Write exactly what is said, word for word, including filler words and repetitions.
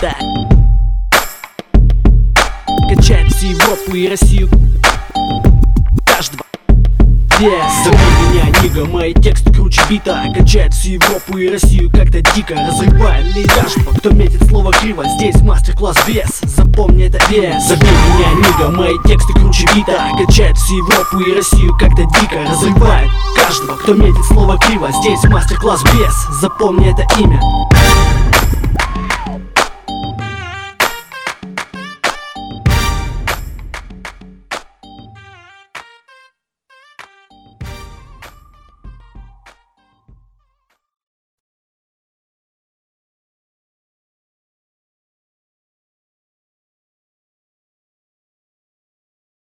бита. Качает всю Европу и Россию. Каждого вес. Зови меня Нига, мои тексты круче бита. Качает всю Европу и Россию как-то дико. Разрывает ли каждого, кто метит слово криво. Здесь мастер-класс вес, запомни это вес. Зови меня Нига, мои тексты круче бита. Качает всю Европу и Россию как-то дико. Разрывает каждого, кто метит слово криво. Здесь мастер-класс вес, запомни это имя.